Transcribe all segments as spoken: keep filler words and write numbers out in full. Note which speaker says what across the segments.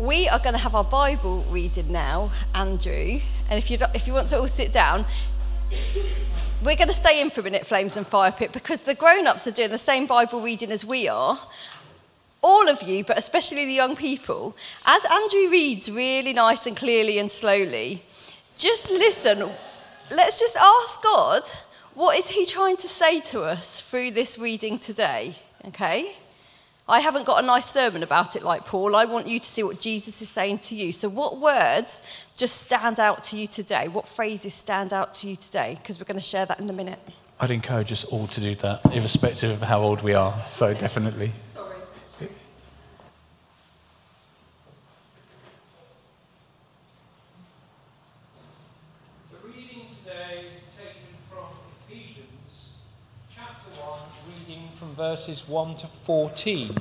Speaker 1: we are going to have our Bible reading now, Andrew. And if you if you want to all sit down, we're going to stay in for a minute, Flames and Fire Pit, because the grown-ups are doing the same Bible reading as we are. All of you, but especially the young people, as Andrew reads really nice and clearly and slowly, just listen. Let's just ask God, what is he trying to say to us through this reading today? Okay? I haven't got a nice sermon about it like Paul. I want you to see what Jesus is saying to you. So what words just stand out to you today? What phrases stand out to you today? Because we're going to share that in a minute.
Speaker 2: I'd encourage us all to do that, irrespective of how old we are. So definitely.
Speaker 1: Sorry.
Speaker 3: The reading today is taken from Ephesians chapter one, reading from verses one to fourteen.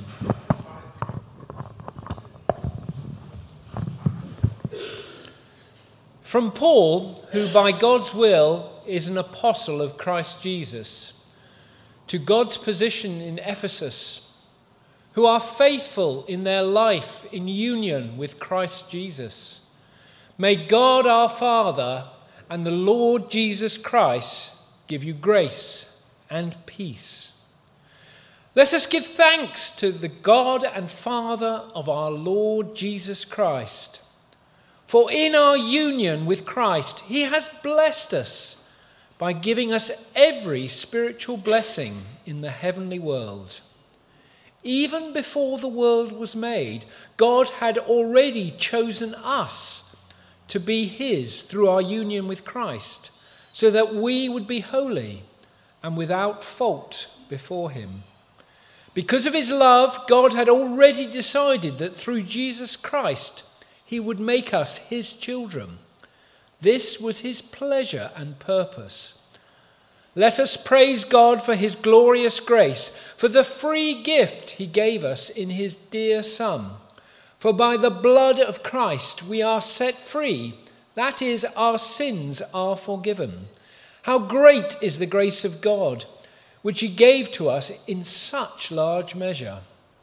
Speaker 3: From Paul, who by God's will is an apostle of Christ Jesus, to God's position in Ephesus, who are faithful in their life in union with Christ Jesus. May God our Father and the Lord Jesus Christ give you grace and peace. Let us give thanks to the God and Father of our Lord Jesus Christ. For in our union with Christ, he has blessed us by giving us every spiritual blessing in the heavenly world. Even before the world was made, God had already chosen us to be his through our union with Christ, so that we would be holy and without fault before him. Because of his love, God had already decided that through Jesus Christ, he would make us his children. This was his pleasure and purpose. Let us praise God for his glorious grace, for the free gift he gave us in his dear Son. For by the blood of Christ we are set free, that is, our sins are forgiven. How great is the grace of God, which he gave to us in such large measure.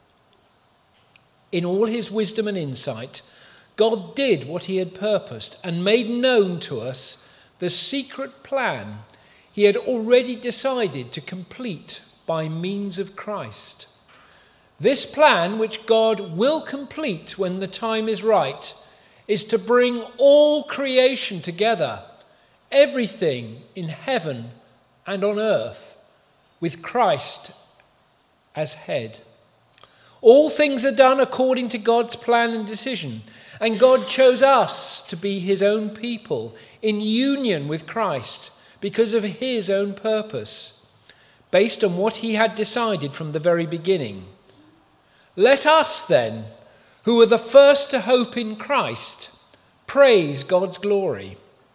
Speaker 3: In all his wisdom and insight, God did what he had purposed and made known to us the secret plan he had already decided to complete by means of Christ. This plan, which God will complete when the time is right, is to bring all creation together, everything in heaven and on earth, with Christ as head. All things are done according to God's plan and decision, and God chose us to be his own people in union with Christ because of his own purpose, based on what he had decided from the very beginning. Let us then, who are the first to hope in Christ, praise God's glory.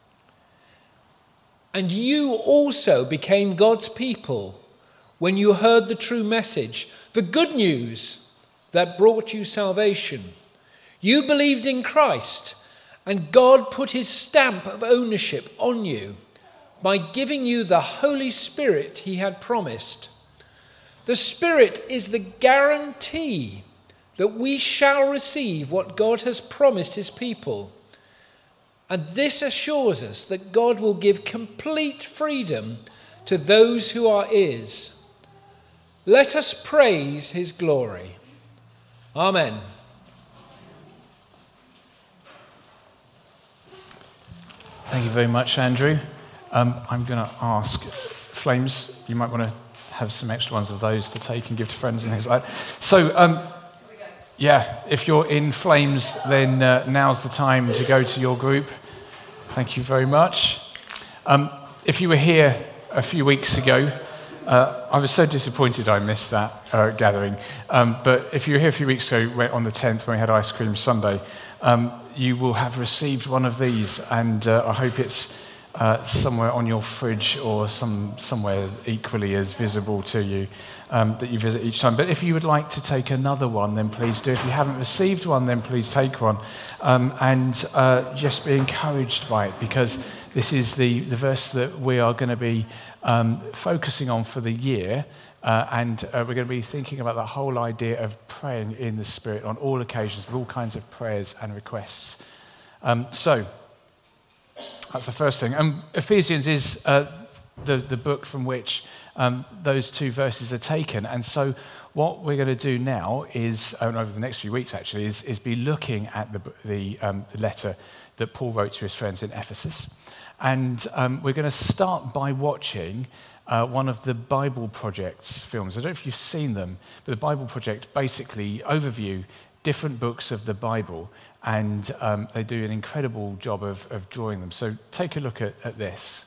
Speaker 3: And you also became God's people when you heard the true message, the good news that brought you salvation. You believed in Christ, and God put his stamp of ownership on you by giving you the Holy Spirit he had promised. The Spirit is the guarantee that we shall receive what God has promised his people. And this assures us that God will give complete freedom to those who are his. Let us praise his glory. Amen.
Speaker 2: Thank you very much, Andrew. Um, I'm going to ask Flames, you might want to have some extra ones of those to take and give to friends and things like that. So, um, yeah, if you're in Flames, then uh, now's the time to go to your group. Thank you very much. Um, if you were here a few weeks ago, uh, I was so disappointed I missed that uh, gathering. Um, but if you were here a few weeks ago on the tenth when we had Ice Cream Sunday, um, you will have received one of these, and uh, I hope it's uh, somewhere on your fridge or some somewhere equally as visible to you um, that you visit each time. But if you would like to take another one, then please do. If you haven't received one, then please take one. Um, and uh, just be encouraged by it, because This is the, the verse that we are going to be um, focusing on for the year. Uh, and uh, we're going to be thinking about the whole idea of praying in the Spirit on all occasions, with all kinds of prayers and requests. Um, so, that's the first thing. Um, Ephesians is uh, the, the book from which um, those two verses are taken. And so what we're going to do now is, uh, over the next few weeks actually, is, is be looking at the, the, um, the letter that Paul wrote to his friends in Ephesus. And um, we're going to start by watching uh, one of the Bible Project's films. I don't know if you've seen them, but the Bible Project basically overview different books of the Bible, and um, they do an incredible job of, of drawing them. So take a look at, at this.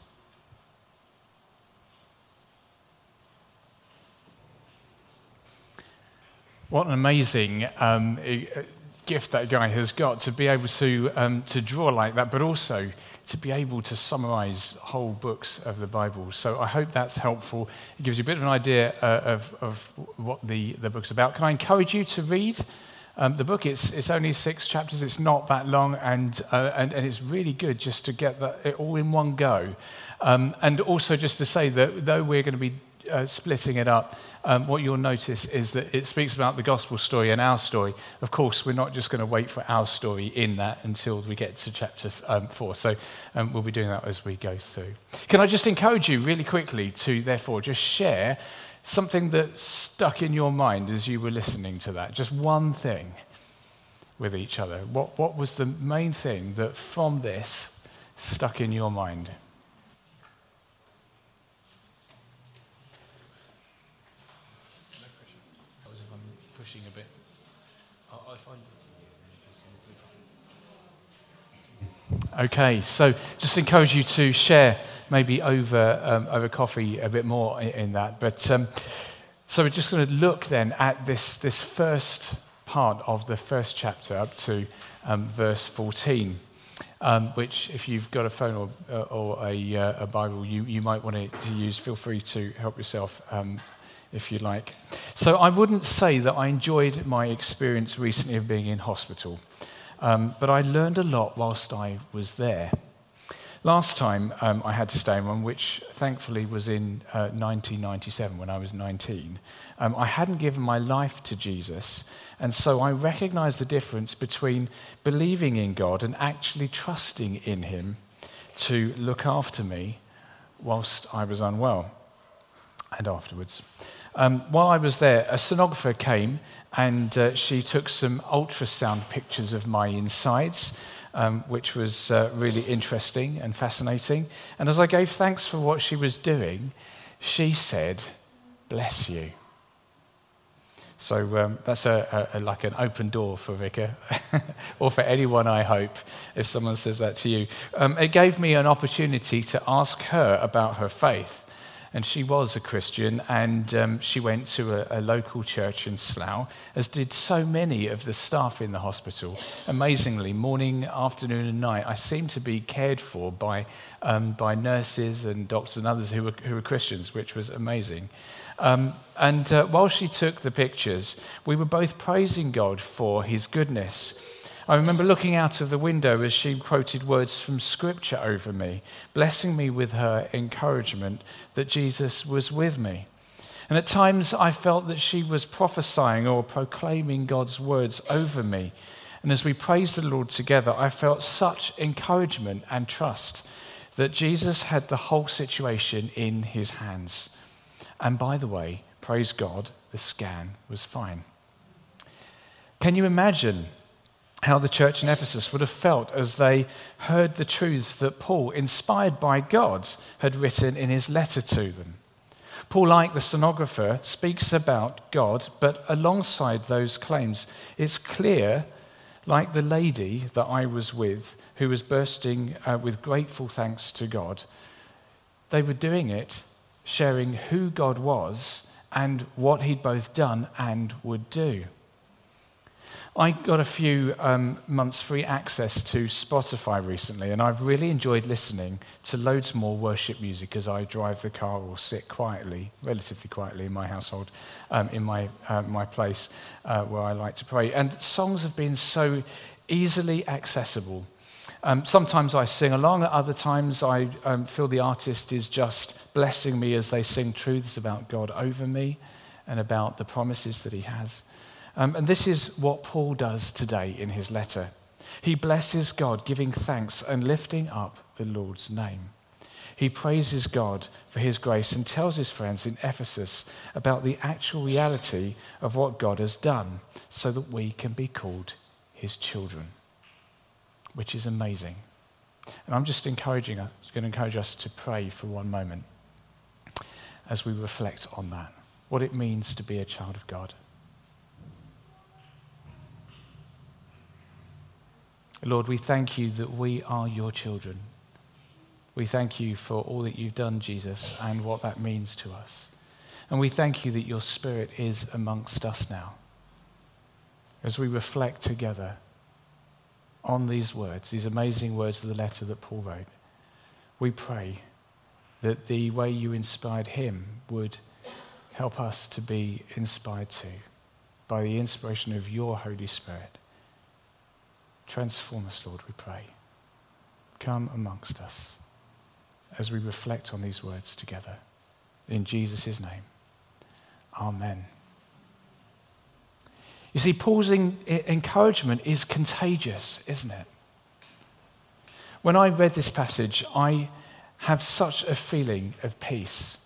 Speaker 2: What an amazing um, gift that guy has got to be able to um, to draw like that, but also to be able to summarize whole books of the Bible. So I hope that's helpful. It gives you a bit of an idea uh, of, of what the, the book's about. Can I encourage you to read um, the book? It's it's only six chapters. It's not that long, and uh, and, and it's really good just to get that it all in one go. Um, and also just to say that though we're going to be Uh, splitting it up, um, what you'll notice is that it speaks about the gospel story and our story. Of course, we're not just going to wait for our story in that until we get to chapter um, four. So um, we'll be doing that as we go through. Can I just encourage you really quickly to, therefore, just share something that stuck in your mind as you were listening to that? Just one thing with each other. What, what was the main thing that from this stuck in your mind? A bit. I find. Okay, so just encourage you to share maybe over um, over coffee a bit more in, in that. But um, so we're just going to look then at this this first part of the first chapter up to um, verse fourteen, um, which if you've got a phone or uh, or a, uh, a Bible, you you might want to use. Feel free to help yourself. Um, if you like. So I wouldn't say that I enjoyed my experience recently of being in hospital, um, but I learned a lot whilst I was there. Last time um, I had to stay in one, which thankfully was in uh, nineteen ninety-seven when I was nineteen, um, I hadn't given my life to Jesus, and so I recognized the difference between believing in God and actually trusting in him to look after me whilst I was unwell and afterwards. Um, while I was there, a sonographer came and uh, she took some ultrasound pictures of my insides, um, which was uh, really interesting and fascinating. And as I gave thanks for what she was doing, she said, "Bless you." So um, that's a, a, a, like an open door for Vicar, or for anyone, I hope, if someone says that to you. Um, it gave me an opportunity to ask her about her faith. And she was a Christian, and um, she went to a, a local church in Slough, as did so many of the staff in the hospital. Amazingly, morning, afternoon, and night, I seemed to be cared for by um, by nurses and doctors and others who were who were Christians, which was amazing. Um, and uh, while she took the pictures, we were both praising God for his goodness. I remember looking out of the window as she quoted words from Scripture over me, blessing me with her encouragement that Jesus was with me. And at times I felt that she was prophesying or proclaiming God's words over me. And as we praised the Lord together, I felt such encouragement and trust that Jesus had the whole situation in his hands. And by the way, praise God, the scan was fine. Can you imagine how the church in Ephesus would have felt as they heard the truths that Paul, inspired by God, had written in his letter to them? Paul, like the sonographer, speaks about God, but alongside those claims, it's clear, like the lady that I was with, who was bursting uh, with grateful thanks to God, they were doing it, sharing who God was and what he'd both done and would do. I got a few um, months free access to Spotify recently, and I've really enjoyed listening to loads more worship music as I drive the car or sit quietly, relatively quietly in my household, um, in my uh, my place uh, where I like to pray. And songs have been so easily accessible. Um, sometimes I sing along, at other times I um, feel the artist is just blessing me as they sing truths about God over me and about the promises that he has. Um, and this is what Paul does today in his letter. He blesses God, giving thanks and lifting up the Lord's name. He praises God for his grace and tells his friends in Ephesus about the actual reality of what God has done so that we can be called his children, which is amazing. And I'm just encouraging us, going to encourage us to pray for one moment as we reflect on that, what it means to be a child of God. Lord, we thank you that we are your children. We thank you for all that you've done, Jesus, and what that means to us. And we thank you that your Spirit is amongst us now. As we reflect together on these words, these amazing words of the letter that Paul wrote, we pray that the way you inspired him would help us to be inspired too by the inspiration of your Holy Spirit. Transform us, Lord, we pray. Come amongst us as we reflect on these words together. In Jesus' name, amen. You see, Paul's in, encouragement is contagious, isn't it? When I read this passage, I have such a feeling of peace.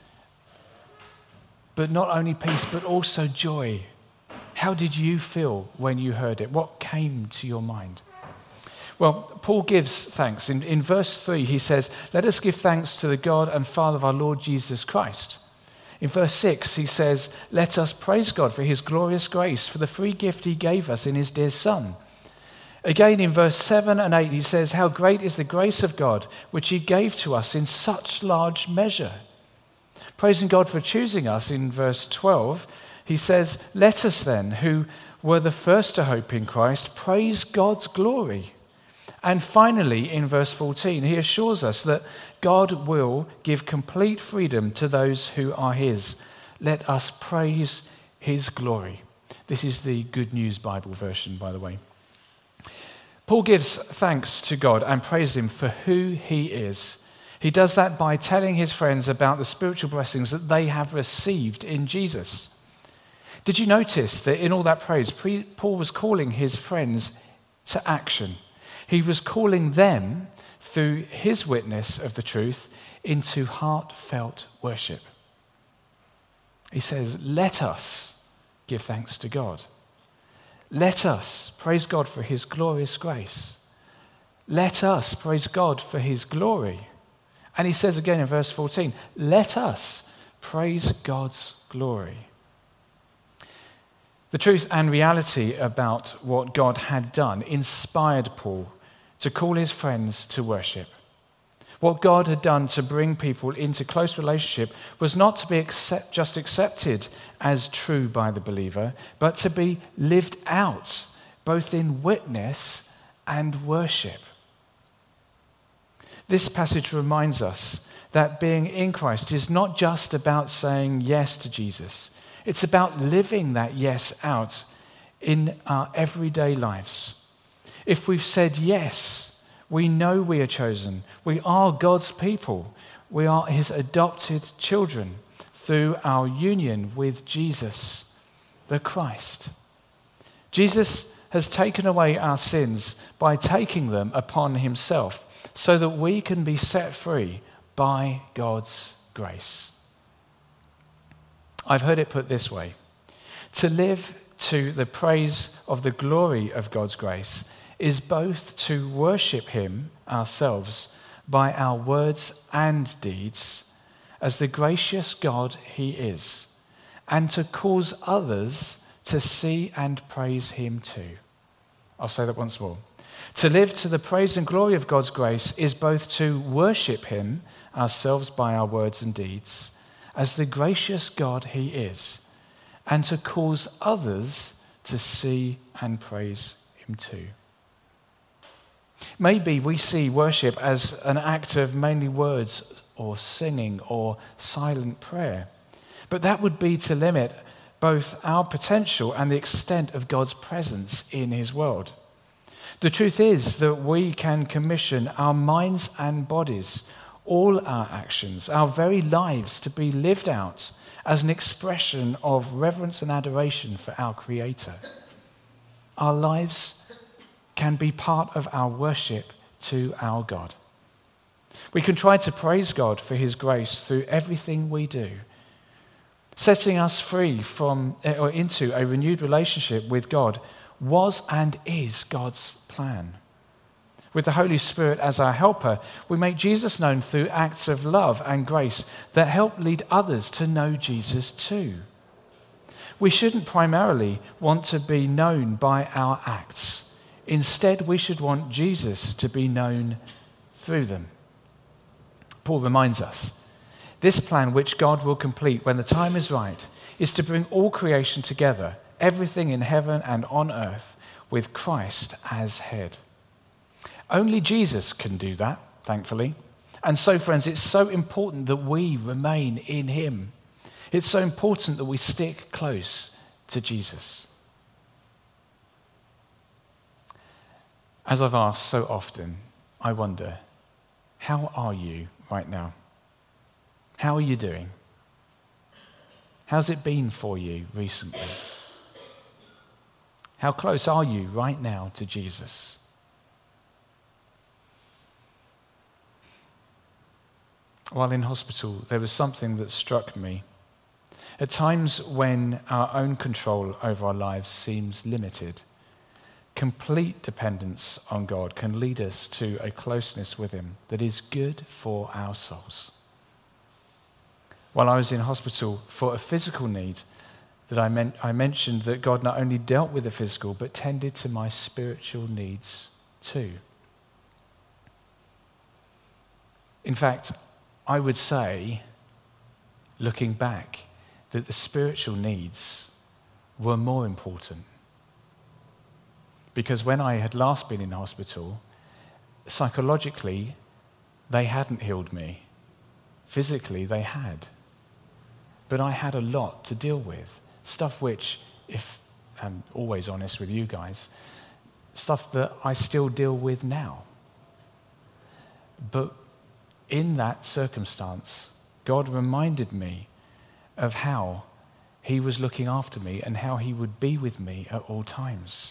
Speaker 2: But not only peace, but also joy. How did you feel when you heard it? What came to your mind? Well, Paul gives thanks. In, in verse three, he says, "Let us give thanks to the God and Father of our Lord Jesus Christ." In verse six, he says, "Let us praise God for his glorious grace, for the free gift he gave us in his dear Son." Again, in verse seven and eight, he says, "How great is the grace of God, which he gave to us in such large measure." Praising God for choosing us, in verse twelve, he says, "Let us then, who were the first to hope in Christ, praise God's glory." And finally, in verse fourteen, he assures us that God will give complete freedom to those who are his. Let us praise his glory. This is the Good News Bible version, by the way. Paul gives thanks to God and praises him for who he is. He does that by telling his friends about the spiritual blessings that they have received in Jesus. Did you notice that in all that praise, Paul was calling his friends to action? He was calling them, through his witness of the truth, into heartfelt worship. He says, let us give thanks to God. Let us praise God for his glorious grace. Let us praise God for his glory. And he says again in verse fourteen, let us praise God's glory. The truth and reality about what God had done inspired Paul to call his friends to worship. What God had done to bring people into close relationship was not to be accept, just accepted as true by the believer, but to be lived out, both in witness and worship. This passage reminds us that being in Christ is not just about saying yes to Jesus. It's about living that yes out in our everyday lives. If we've said yes, we know we are chosen. We are God's people. We are his adopted children through our union with Jesus, the Christ. Jesus has taken away our sins by taking them upon himself so that we can be set free by God's grace. I've heard it put this way: to live to the praise of the glory of God's grace is both to worship him ourselves by our words and deeds as the gracious God he is, and to cause others to see and praise him too. I'll say that once more. To live to the praise and glory of God's grace is both to worship him ourselves by our words and deeds as the gracious God he is, and to cause others to see and praise him too. Maybe we see worship as an act of mainly words or singing or silent prayer, but that would be to limit both our potential and the extent of God's presence in his world. The truth is that we can commission our minds and bodies, all our actions, our very lives to be lived out as an expression of reverence and adoration for our Creator. Our lives can be part of our worship to our God. We can try to praise God for his grace through everything we do, setting us free from or into a renewed relationship with God was and is God's plan. With the Holy Spirit as our helper, we make Jesus known through acts of love and grace that help lead others to know Jesus too. We shouldn't primarily want to be known by our acts. Instead, we should want Jesus to be known through them. Paul reminds us, this plan which God will complete when the time is right is to bring all creation together, everything in heaven and on earth, with Christ as head. Only Jesus can do that, thankfully. And so, friends, it's so important that we remain in him. It's so important that we stick close to Jesus. As I've asked so often, I wonder, how are you right now? How are you doing? How's it been for you recently? How close are you right now to Jesus? While in hospital, there was something that struck me. At times when our own control over our lives seems limited, complete dependence on God can lead us to a closeness with him that is good for our souls. While I was in hospital for a physical need, that I, meant, I mentioned that God not only dealt with the physical, but tended to my spiritual needs too. In fact, I would say, looking back, that the spiritual needs were more important. Because when I had last been in hospital, psychologically, they hadn't healed me. Physically, they had. But I had a lot to deal with. Stuff which, if I'm always honest with you guys, stuff that I still deal with now. But in that circumstance, God reminded me of how he was looking after me and how he would be with me at all times.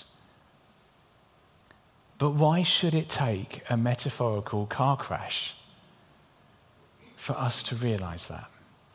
Speaker 2: But why should it take a metaphorical car crash for us to realize that?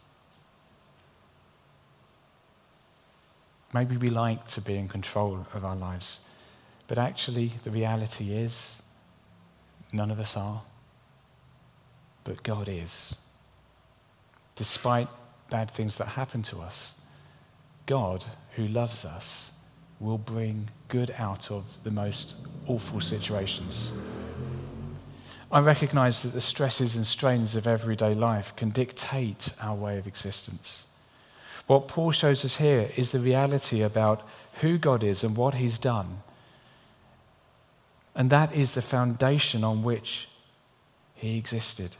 Speaker 2: Maybe we like to be in control of our lives, but actually the reality is none of us are, but God is. Despite bad things that happen to us, God, who loves us, will bring good out of the most awful situations. I recognize that the stresses and strains of everyday life can dictate our way of existence. What Paul shows us here is the reality about who God is and what he's done. And that is the foundation on which he existed.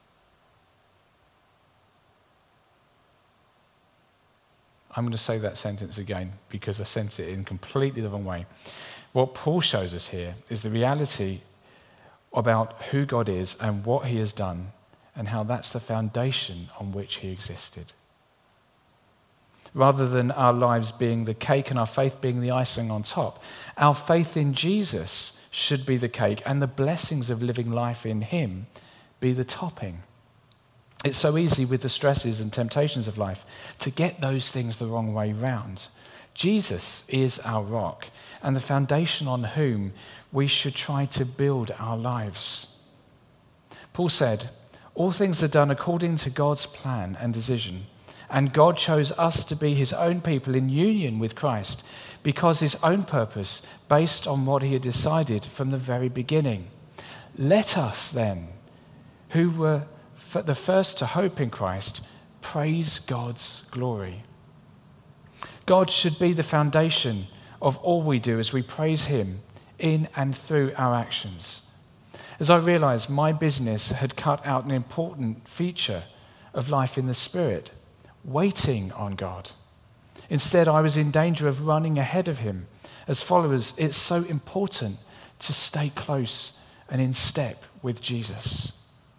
Speaker 2: I'm going to say that sentence again because I sent it in completely the wrong way. What Paul shows us here is the reality about who God is and what he has done and how that's the foundation on which he existed. Rather than our lives being the cake and our faith being the icing on top, our faith in Jesus should be the cake and the blessings of living life in him be the topping. It's so easy with the stresses and temptations of life to get those things the wrong way round. Jesus is our rock and the foundation on whom we should try to build our lives. Paul said, all things are done according to God's plan and decision, and God chose us to be his own people in union with Christ because his own purpose based on what he had decided from the very beginning. Let us then, who were the first to hope in Christ, praise God's glory. God should be the foundation of all we do as we praise him in and through our actions. As I realized my business had cut out an important feature of life in the Spirit, waiting on God. Instead, I was in danger of running ahead of him. As followers, it's so important to stay close and in step with Jesus.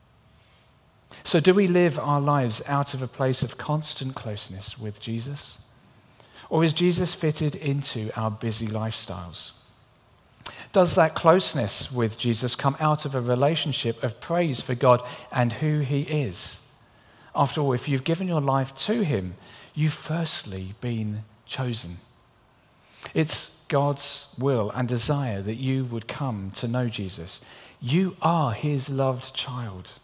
Speaker 2: So do we live our lives out of a place of constant closeness with Jesus? Or is Jesus fitted into our busy lifestyles? Does that closeness with Jesus come out of a relationship of praise for God and who he is? After all, if you've given your life to him, you've firstly been chosen. It's God's will and desire that you would come to know Jesus. You are his loved child.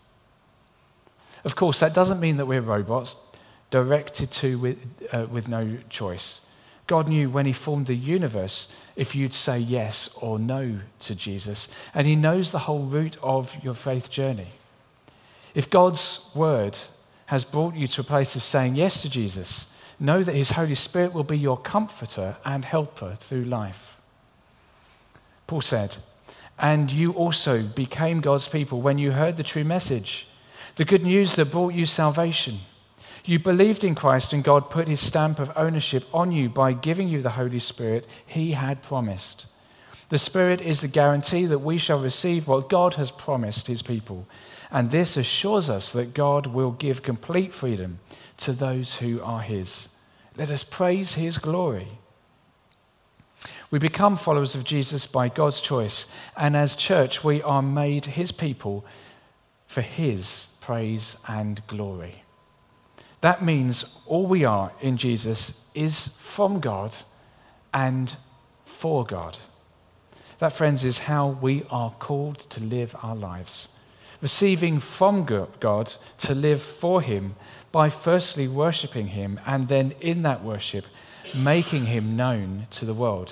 Speaker 2: Of course, that doesn't mean that we're robots directed to with, uh, with no choice. God knew when he formed the universe if you'd say yes or no to Jesus, and he knows the whole route of your faith journey. If God's word has brought you to a place of saying yes to Jesus, know that his Holy Spirit will be your comforter and helper through life. Paul said, "And you also became God's people when you heard the true message, the good news that brought you salvation. You believed in Christ, and God put his stamp of ownership on you by giving you the Holy Spirit he had promised. The Spirit is the guarantee that we shall receive what God has promised his people, and this assures us that God will give complete freedom to those who are his. Let us praise his glory." We become followers of Jesus by God's choice, and as church we are made his people for his praise and glory. That means all we are in Jesus is from God and for God. That, friends, is how we are called to live our lives. Receiving from God to live for him by firstly worshipping him, and then in that worship making him known to the world.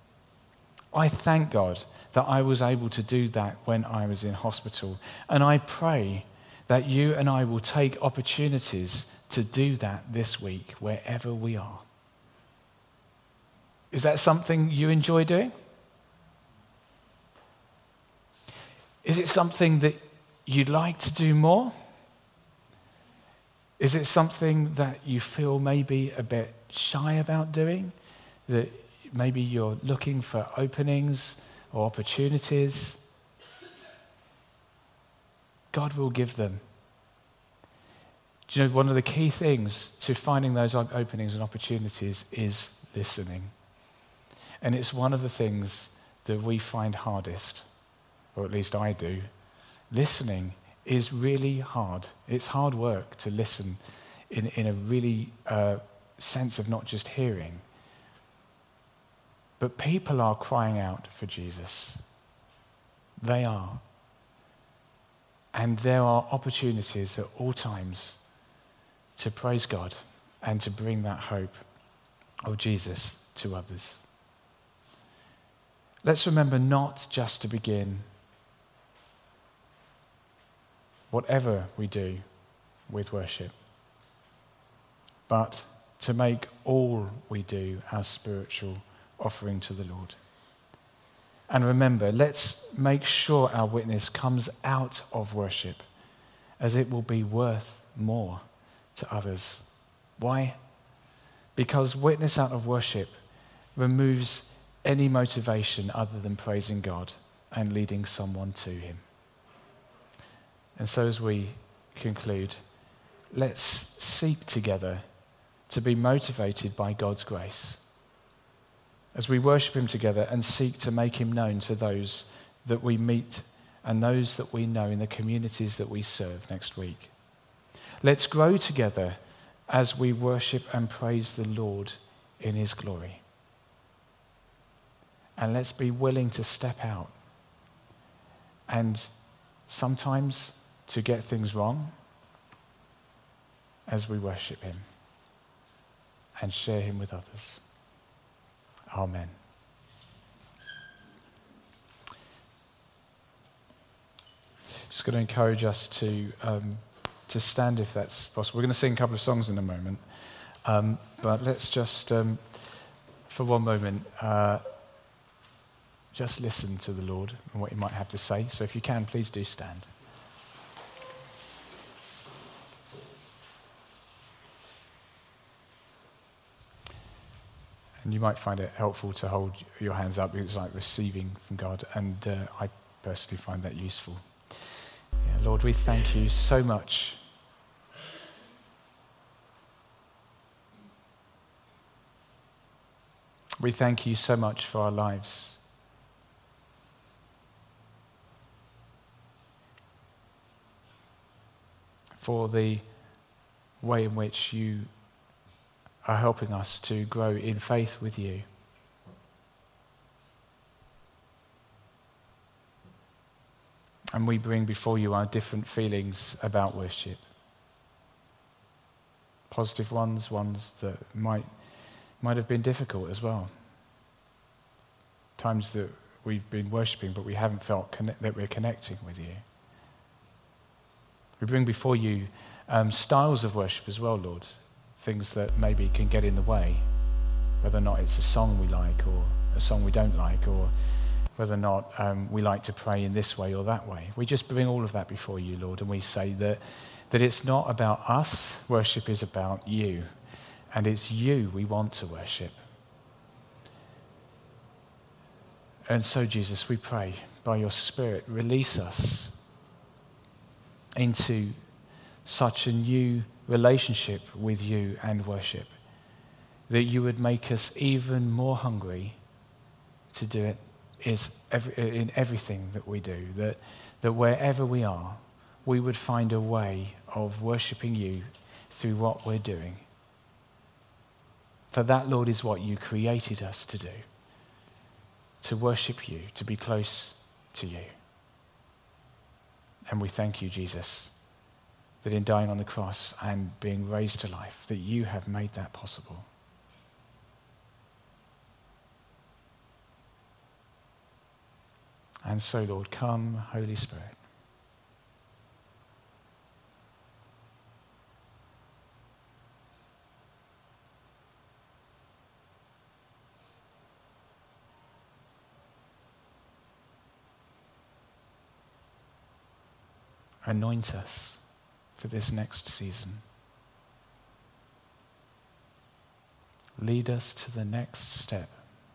Speaker 2: I thank God that I was able to do that when I was in hospital, and I pray that you and I will take opportunities to do that this week wherever we are. Is that something you enjoy doing? Is it something that you'd like to do more? Is it something that you feel maybe a bit shy about doing? That maybe you're looking for openings or opportunities? God will give them. Do you know, one of the key things to finding those openings and opportunities is listening. And it's one of the things that we find hardest, or at least I do. Listening is really hard. It's hard work to listen in, in a really uh, sense of not just hearing. But people are crying out for Jesus. They are. And there are opportunities at all times to praise God and to bring that hope of Jesus to others. Let's remember not just to begin whatever we do with worship, but to make all we do our spiritual offering to the Lord. And remember, let's make sure our witness comes out of worship, as it will be worth more to others. Why? Because witness out of worship removes any motivation other than praising God and leading someone to him. And so as we conclude, let's seek together to be motivated by God's grace as we worship him together and seek to make him known to those that we meet and those that we know in the communities that we serve next week. Let's grow together as we worship and praise the Lord in his glory. And let's be willing to step out and sometimes to get things wrong as we worship him and share him with others. Amen. Just going to encourage us to um, to stand if that's possible. We're going to sing a couple of songs in a moment, um, but let's just, um, for one moment, uh, just listen to the Lord and what he might have to say. So if you can, please do stand. And you might find it helpful to hold your hands up. It's like receiving from God. And uh, I personally find that useful. Yeah, Lord, we thank you so much. We thank you so much for our lives. For the way in which you are helping us to grow in faith with you. And we bring before you our different feelings about worship. Positive ones, ones that might might have been difficult as well. Times that we've been worshipping but we haven't felt connect- that we're connecting with you. We bring before you um, styles of worship as well, Lord. Things that maybe can get in the way, whether or not it's a song we like or a song we don't like, or whether or not um, we like to pray in this way or that way. We just bring all of that before you, Lord, and we say that, that it's not about us. Worship is about you, and it's you we want to worship. And so, Jesus, we pray, by your Spirit, release us into such a new relationship with you and worship, that you would make us even more hungry to do it is every, in everything that we do, that, that wherever we are, we would find a way of worshipping you through what we're doing. For that, Lord, is what you created us to do, to worship you, to be close to you. And we thank you, Jesus, that in dying on the cross and being raised to life, that you have made that possible. And so, Lord, come, Holy Spirit. Anoint us for this next season. Lead us to the next step.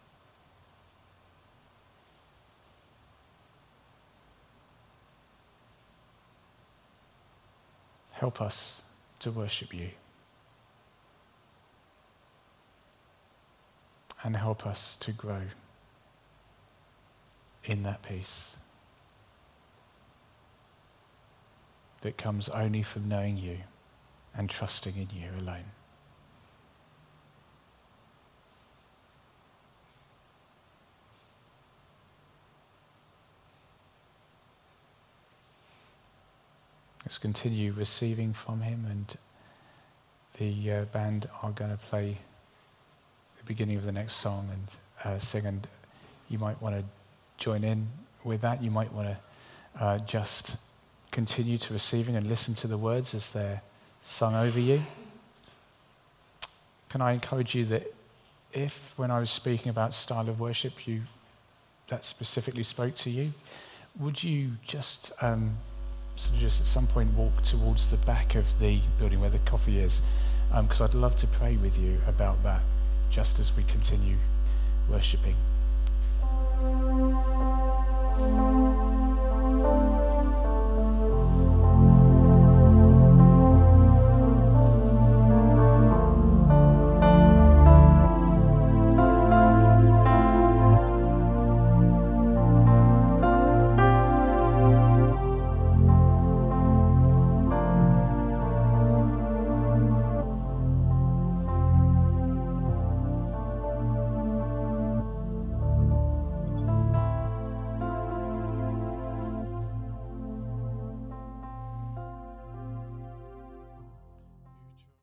Speaker 2: Help us to worship you. And help us to grow in that peace that comes only from knowing you and trusting in you alone. Let's continue receiving from him, and the uh, band are going to play the beginning of the next song and uh, sing, and you might want to join in with that. You might want to uh, just continue to receiving and listen to the words as they're sung over you. Can I encourage you that if, when I was speaking about style of worship, you that specifically spoke to you, would you just um, sort of just at some point walk towards the back of the building where the coffee is, because um, I'd love to pray with you about that just as we continue worshipping.